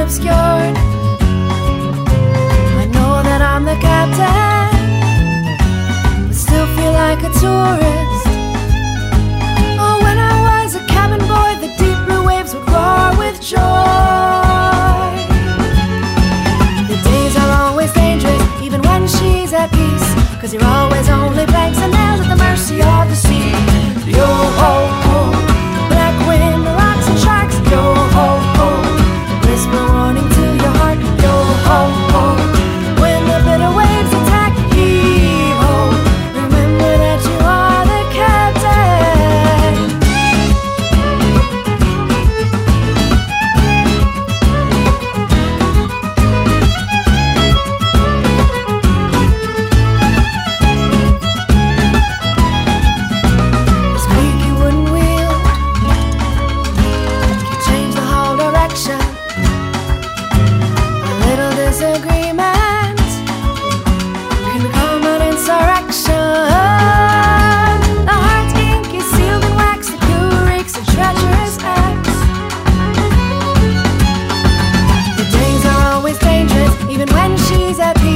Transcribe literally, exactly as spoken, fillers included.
obscured. I know that I'm the captain, but still feel like a tourist. Oh, when I was a cabin boy, the deep blue waves would roar with joy. The days are always dangerous, even when she's at peace, 'cause you're always only blanks and nails at the mercy of the sea. Yo ho ho, black wind, rocks and sharks. Yo ho ho, whisper warning to your heart. Yo ho ho, when the bitter waves attack, heave ho, remember that you are the captain. The squeaky wooden wheel can change the whole direction. A little disagreement can become an insurrection. The heart's ink is sealed in wax, the crew reeks a treacherous acts. The days are always dangerous, even when she's at peace.